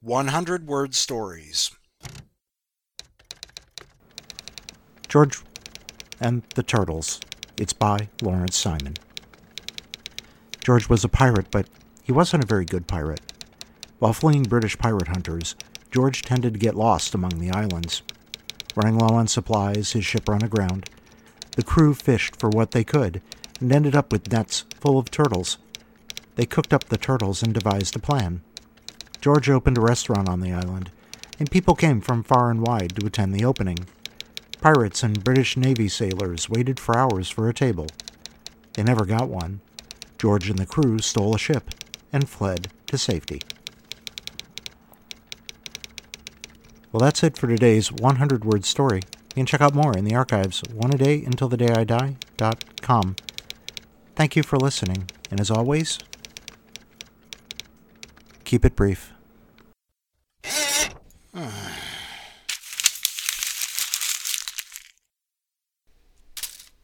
100-word stories. George and the Turtles. It's by Lawrence Simon. George was a pirate, but he wasn't a very good pirate. While fleeing British pirate hunters, George tended to get lost among the islands. Running low on supplies, his ship ran aground. The crew fished for what they could and ended up with nets full of turtles. They cooked up the turtles and devised a plan. George opened a restaurant on the island, and people came from far and wide to attend the opening. Pirates and British Navy sailors waited for hours for a table. They never got one. George and the crew stole a ship and fled to safety. Well, that's it for today's 100-word story. You can check out more in the archives, oneadayuntilthedayidie.com. Thank you for listening, and as always, keep it brief.